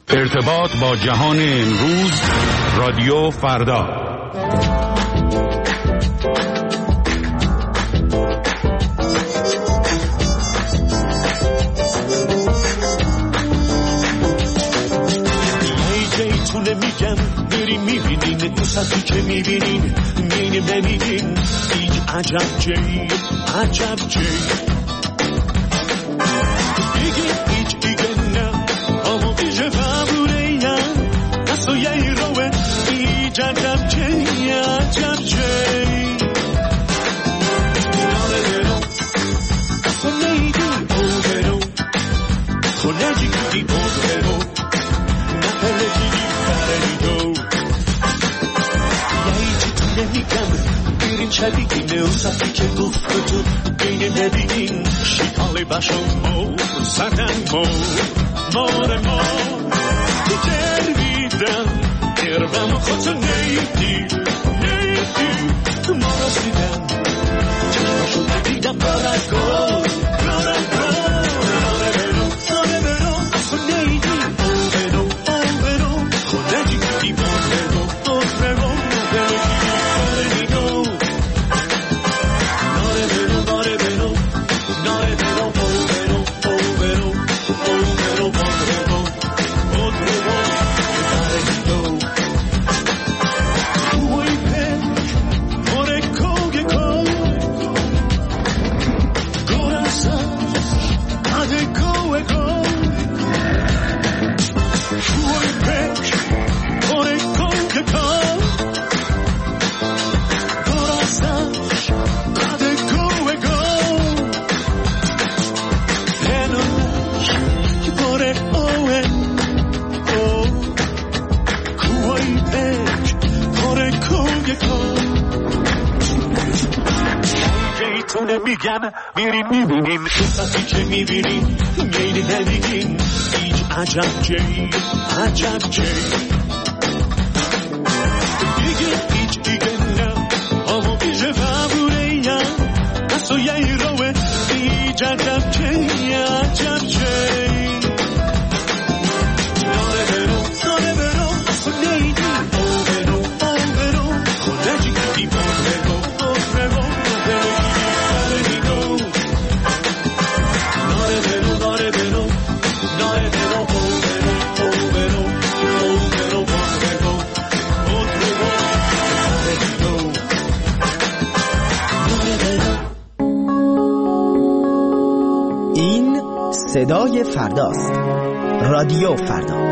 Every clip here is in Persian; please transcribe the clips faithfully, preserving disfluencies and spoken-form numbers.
ارتباط با جهان امروز، رادیو فردا. میگم بریم میبینین تو سطحی که میبینین مینیم نمیگین هیچ عجب جایی عجب جایی بگین هیچ دیگه نه اما بیشه فبوره یا نسو یه روه هیچ عجب جایی عجب جایی ناره برو خونه ایدی او برو خونه جیدی او برو نپله جیدی بریم شبیگینه و صفی که گفت تو بین نبیگین شیطالی باشو مو زدن مو مار ما درمیدم دربم خودتو نیدی نیدی ما رسیدم چشماشو دیدم برگو برگو ناره برو ناره برو تو نیدی او برو او برو خونه جیدی او برو او برو میگم میریم میبینیم تو صفی که میبینیم میلی نمیگیم هیچ عجب جایی عجب جایی دیگه هیچ دیگه نه اما بیشه فبوره یا نسو یه روه هیچ عجب جایی عجب جایی ناره برو ناره برو خونه ایدی او برو او برو خونه جیدی او برو او برو صدای فرداست. رادیو فردا.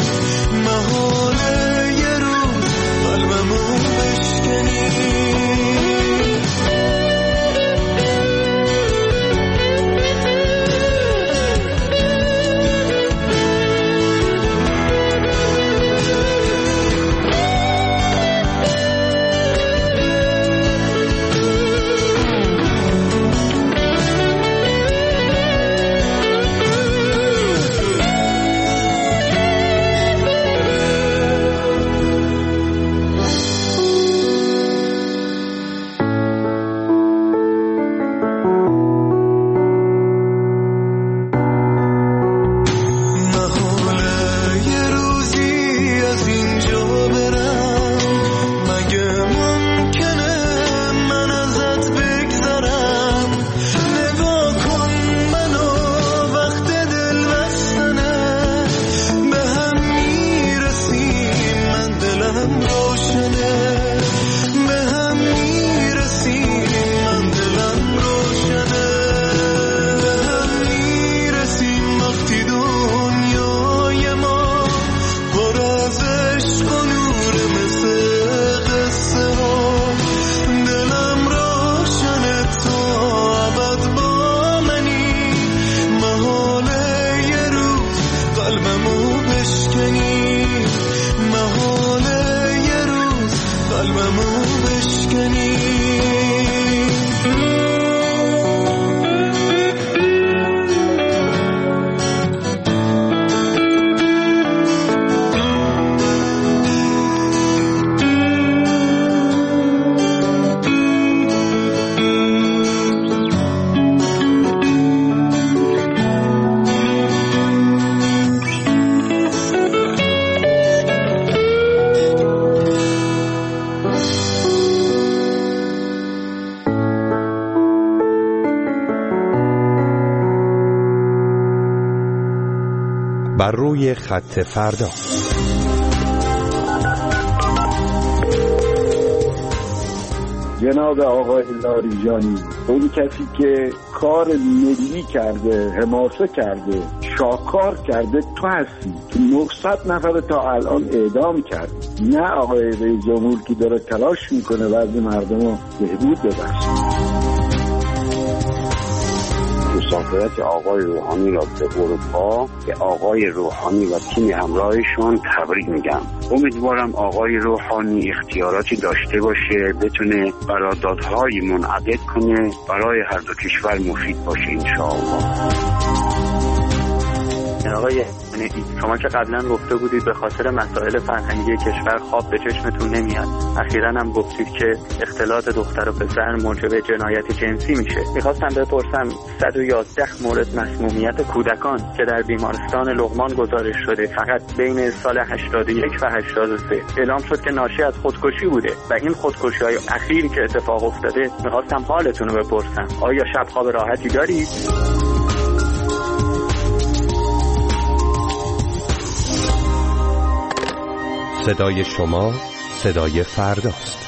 محاله یه روز قلبمو بشکنی بر روی خط فردا. جناب آقای لاریجانی، اون کسی که کار ملی کرده، حماسه کرده، شاکار کرده، تو هستی که نهصد نفر تا الان اعدام کرد. نه آقای رئیس جمهور که داره تلاش میکنه وضع مردم رو بهبود ببخشه. مسافرت آقای روحانی را به اروپا به آقای روحانی و تیم همراهشون تبریک میگم. امیدوارم آقای روحانی اختیاراتی داشته باشه، بتونه قراردادهای منعقد کنه، برای هر دو کشور مفید باشه انشاءالله. آقای شما که قبلا گفته بودید به خاطر مسائل فرهنگی کشور خواب به چشمتون نمیاد، اخیراً هم گفتید که اختلاط دختر و پسر موجب جنایت جنسی میشه. میخواستم بپرسم صد و یازده مورد مسمومیت کودکان که در بیمارستان لقمان گزارش شده فقط بین سال هشتاد و یک و هشتاد و سه اعلام شد که ناشی از خودکشی بوده و این خودکشی‌های اخیری که اتفاق افتاده میخواستم حالتون رو بپرسم. آیا شب خواب راحتی دارید؟ صدای شما صدای فرداست.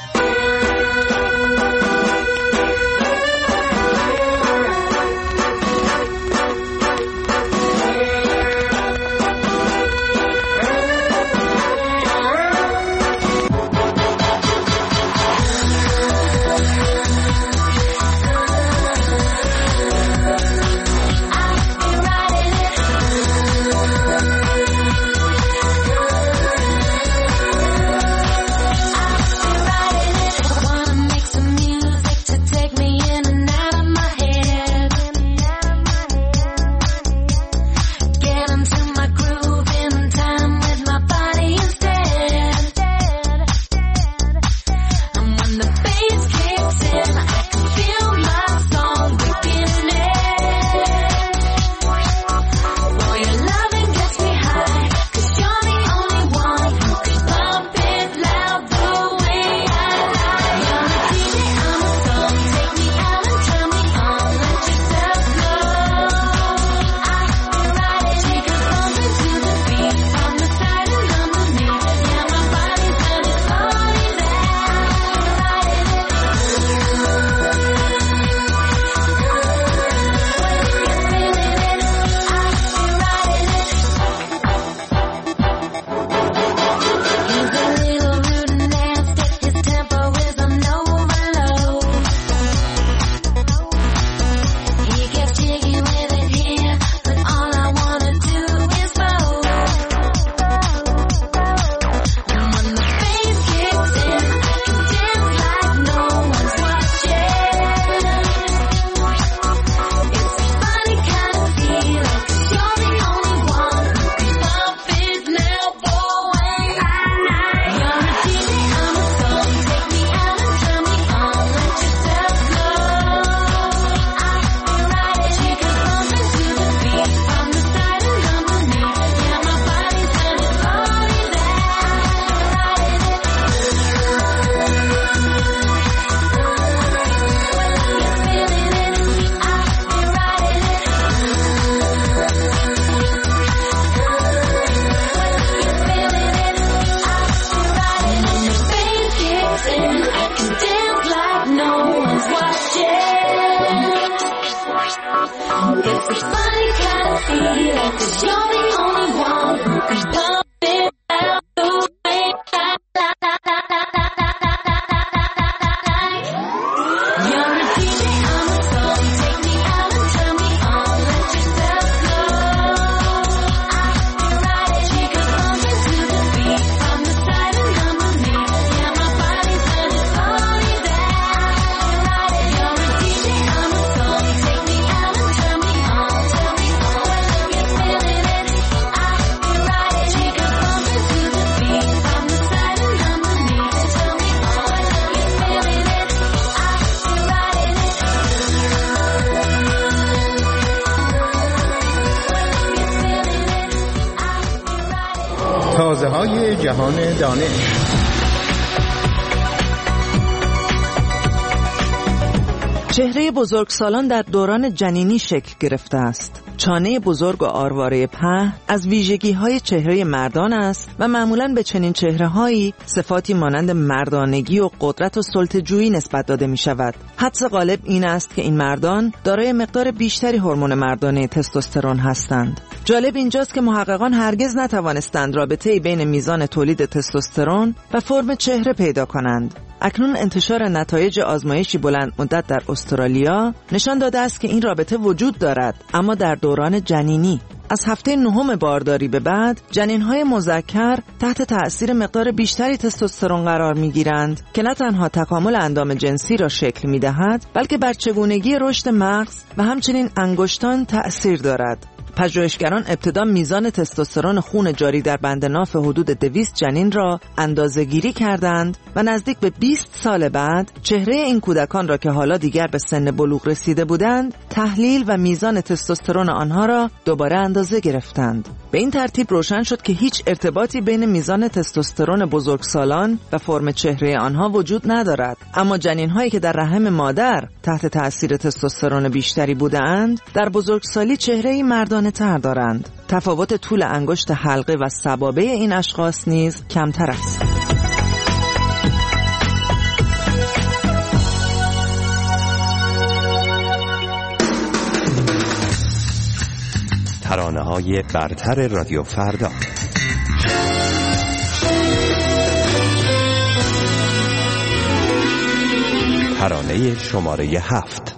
تازه‌های جهان دانش. چهره بزرگسالان در دوران جنینی شکل گرفته است. چانه بزرگ و آرواره پهن از ویژگی‌های چهره مردان است و معمولاً به چنین چهره‌هایی صفاتی مانند مردانگی و قدرت و سلطه‌جویی نسبت داده می‌شود. حدس غالب این است که این مردان دارای مقدار بیشتری هورمون مردانه تستوسترون هستند. جالب اینجاست که محققان هرگز نتوانستند رابطه‌ای بین میزان تولید تستوسترون و فرم چهره پیدا کنند. اکنون انتشار نتایج آزمایشی بلند مدت در استرالیا نشان داده است که این رابطه وجود دارد، اما در دوران جنینی. از هفته نهم بارداری به بعد جنین‌های مذکر تحت تأثیر مقدار بیشتری تستوسترون قرار می‌گیرند که نه تنها تکامل اندام جنسی را شکل می‌دهد، بلکه بر چگونگی رشد مغز و همچنین انگشتان تأثیر دارد. پژوهشگران ابتدا میزان تستوسترون خون جاری در بند ناف حدود دویست جنین را اندازه‌گیری کردند و نزدیک به بیست سال بعد چهره این کودکان را که حالا دیگر به سن بلوغ رسیده بودند تحلیل و میزان تستوسترون آنها را دوباره اندازه گرفتند. به این ترتیب روشن شد که هیچ ارتباطی بین میزان تستوسترون بزرگسالان و فرم چهره آنها وجود ندارد، اما جنین‌هایی که در رحم مادر تحت تأثیر تستوسترون بیشتری بودند در بزرگسالی چهره‌ای مردانه تر دارند. تفاوت طول انگشت حلقه و سبابه این اشخاص نیز کمتر است. ترانه‌های برتر رادیو فردا. ترانه شماره هفت.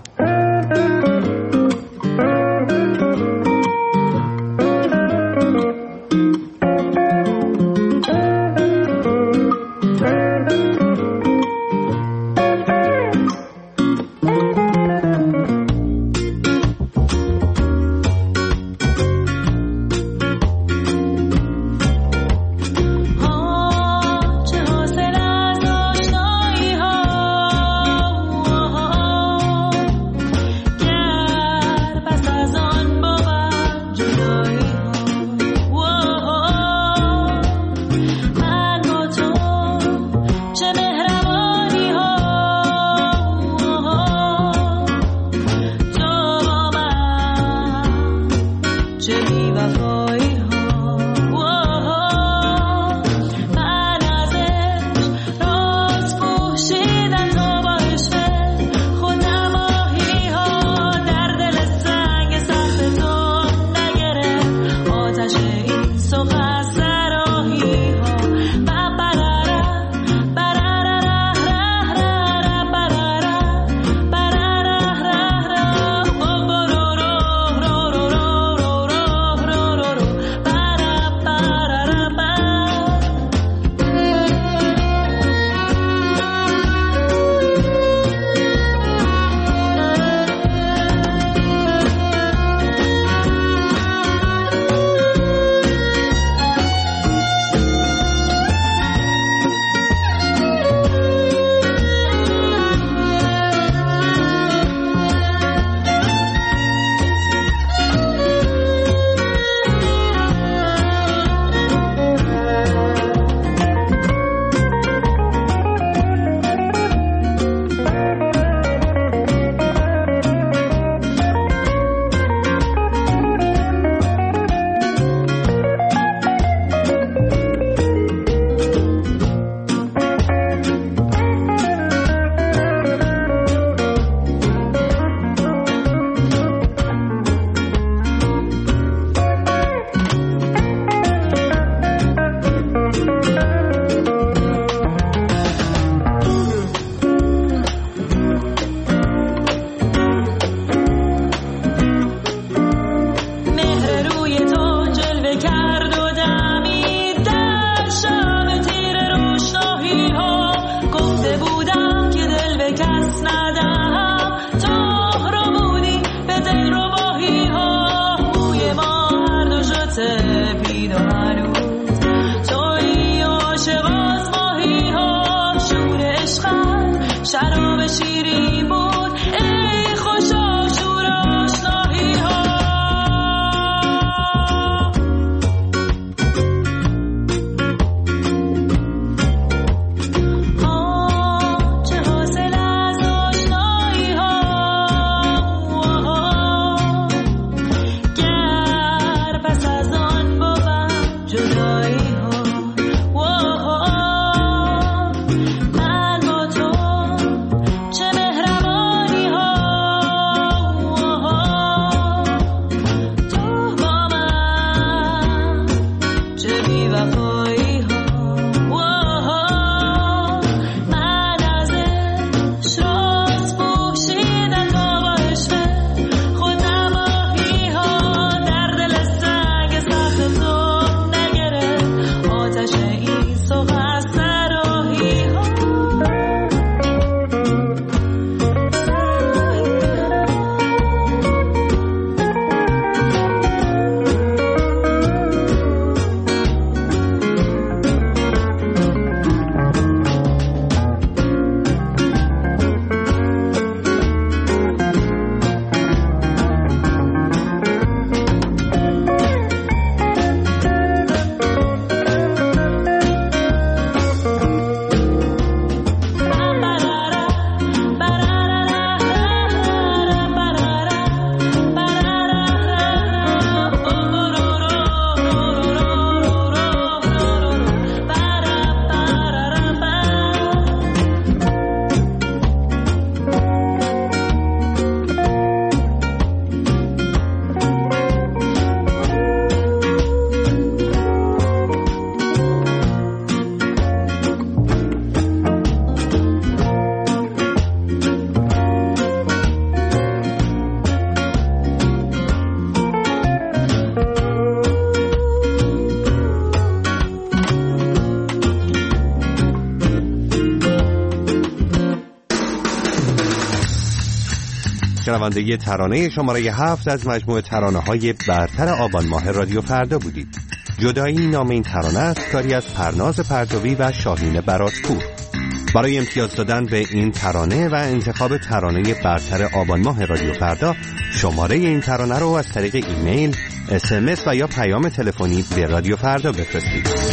شنونده ترانه شماره هفت از مجموعه ترانه های برتر آبان ماه رادیو فردا بودید. جدایی نام این ترانه است، کاری از پرناز پرتوی و شاهین براتپور. برای امتیاز دادن به این ترانه و انتخاب ترانه برتر آبان ماه رادیو فردا، شماره این ترانه رو از طریق ایمیل، اس ام اس و یا پیام تلفنی به رادیو فردا بفرستید.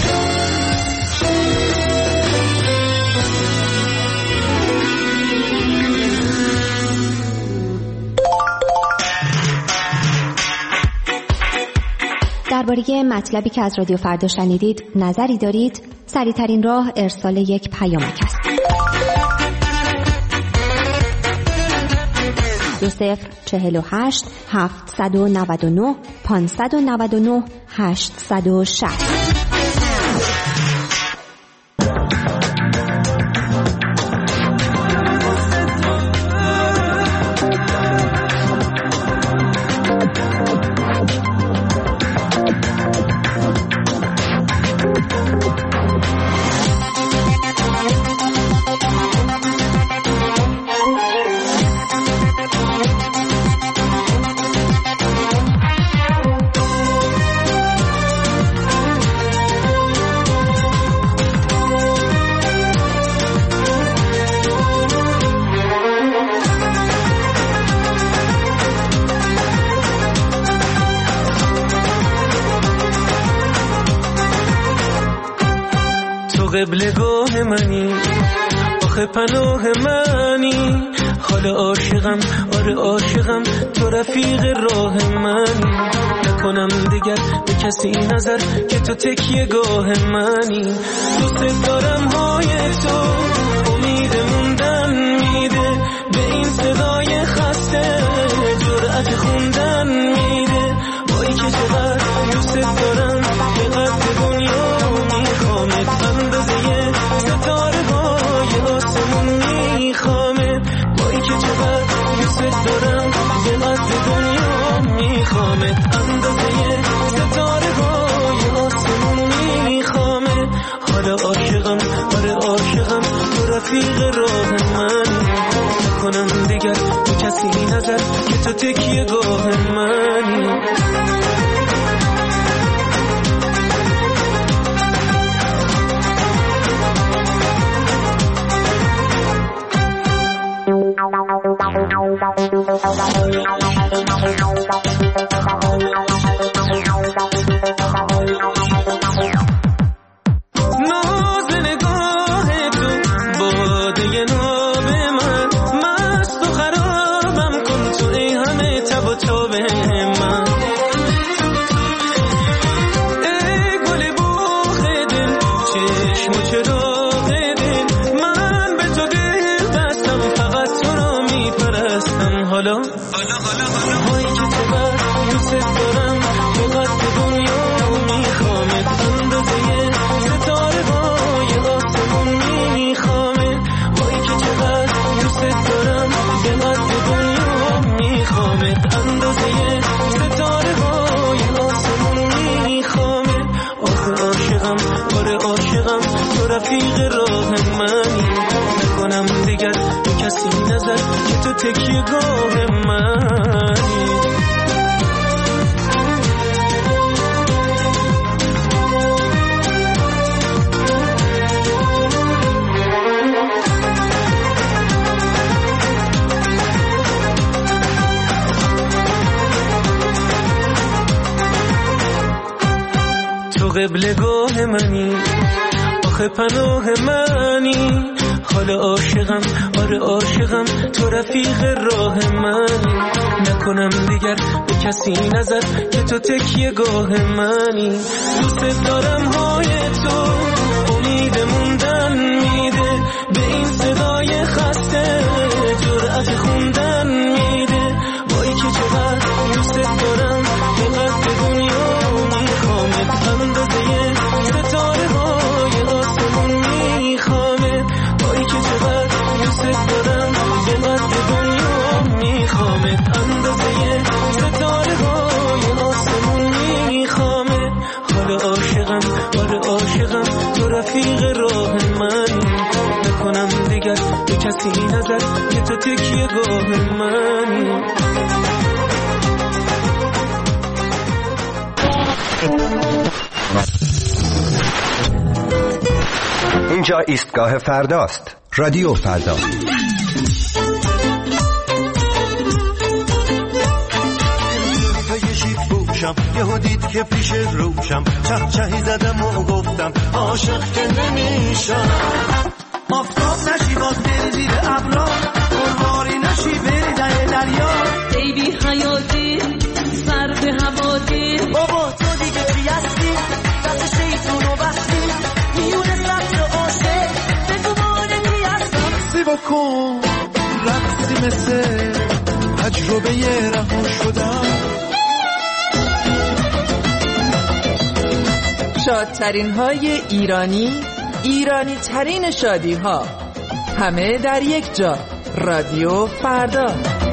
درباره مطلبی که از رادیو فردا شنیدید نظری دارید؟ سریع‌ترین راه ارسال یک پیامک است. دو صفر چهل و هشت هفتصد و نود و نه پانصد و نود و نه هشتصد و شصت. قبلگاه منی، آخه پناه منی، حال عاشقم، آره عاشقم، تو رفیق راه منی، نکنم دیگر به کسی نظر که تو تکیه گاه منی، دوست دارم های تو، امید موندن میده، به این صدای خسته جرأت خوندن میده، وای که چقدر دوست دارم، چقدر دنیا میخوامت، اندازه ستاره های آسمون میخوامت، وای که چقدر دوست دارم، چقدر دنیا میخوامت، اندازه ستاره های آسمون میخوامت، حالا عاشقم، آره عاشقم، تو رفیق راه من، نکنم دیگر به کسی نظر که تو تکیه گاه منی. ناز نگاه تو باده ناب من، مست و خرابم کن تو ای همه تب و تاب من، ای گل بوخ دل، چشم و چراغ دل، من به تو دل بستم، فقط تو را میپرستم، حالا هایی که چقدر دوست دارم، چقدر دنیا میخوامت، اندازه ستاره های آسمون میخوامت، هایی که چقدر دوست دارم، چقدر دنیا میخوامت، اندازه ستاره های آسمون میخوامت، آخه عاشقم، آره عاشقم، تو رفیق راه منی، نکنم دیگر به کسی نظر که تو تکیه گاه منی. تو قبلگاه منی، آخه پناه منی، حال عاشقم، آره عاشقم، تو رفیق راه منی، نکنم دیگر به کسی نظر که تو تکیه گاه منی، دوست دارم های تو، امید موندن میده، به این صدای خسته جرأت خوندن میده، وای که چقدر دوست دارم، چقدر دنیا میخوامت، اندازه ستاره های آسمون میخوامت، وای که چقدر دوست دارم، چقدر دنیا میخوامت، اندازه ستاره های آسمون میخوامت، حالا عاشقم، آره عاشقم، تو رفیق راه منی، نکنم دیگر به کسی نظر واسه که تو تکیه گاه منی. اینجا ایستگاه فرداست. رادیو فردا. یهو دید که پیش روشم چه چهی زدم و گفتم عاشق که نمیشم. آفتاب نشی باز بری زیر ابرا، قرباری نشی بری در دریا. بیبی حیاتی سر به هوادی، بابا تو دیگه چی هستی؟ دست شیطون و بستی میونه سبز و عاشق بگو مانتی هستم. سیبا کن رقصی مثل تجربه رها شدم. شادترین های ایرانی، ایرانی ترین شادی ها، همه در یک جا. رادیو فردا.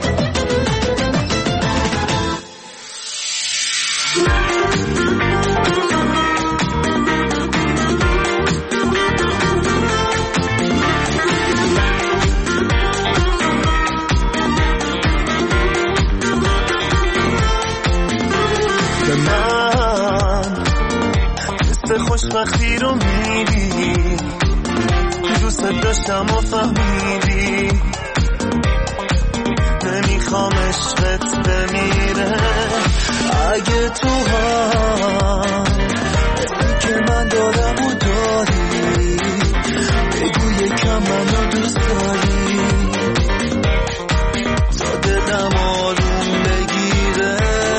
خوشبختی رو میدی که دوست داشتم و فهمیدی. نمیخوام عشقت بمیره اگه تو هم حسی که من دارم و داری، بگو یکم منو دوست داری تا دلم آروم بگیره.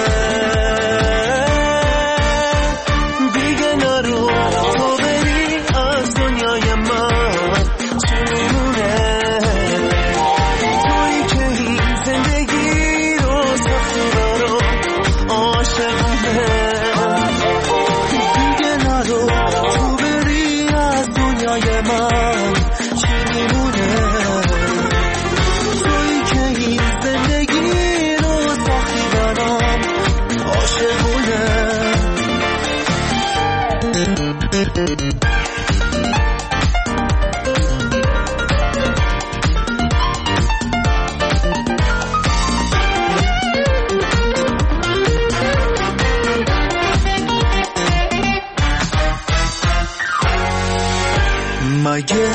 مگه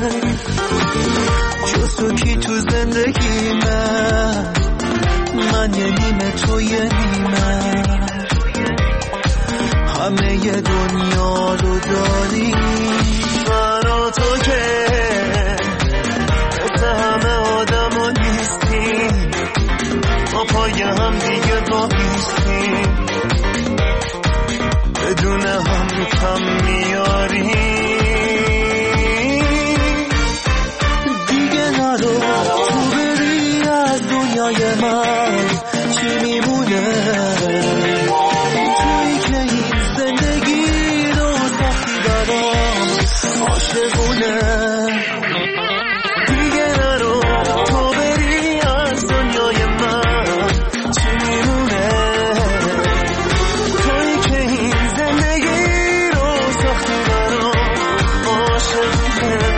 جز تو کی تو زندگی من، من یه نیمه تو یه نیمه، همه ی دنیا رو داری برا تو که مثل همه آدم ها نیستیم، ما پای هم دیگه بایستیم، بدون هم کم میاریم. من چی میمونه توی که این زندگی رو سختی برام عاشقونه. دیگه نرو تو بری از دنیای من، چی میمونه توی که این زندگی رو سختی برام عاشقونه.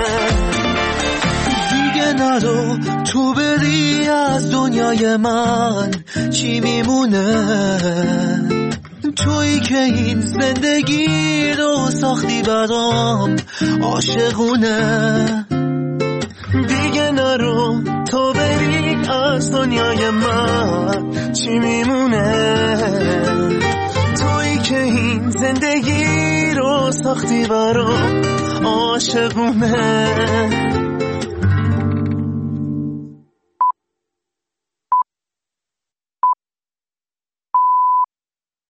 دیگه نرو تو بری از دنیای من، چی میمونه تویی که این زندگی رو ساختی برام عاشقونه. دیگه نرو تو بری از دنیای من، چی میمونه تویی که این زندگی رو ساختی برام عاشقونه.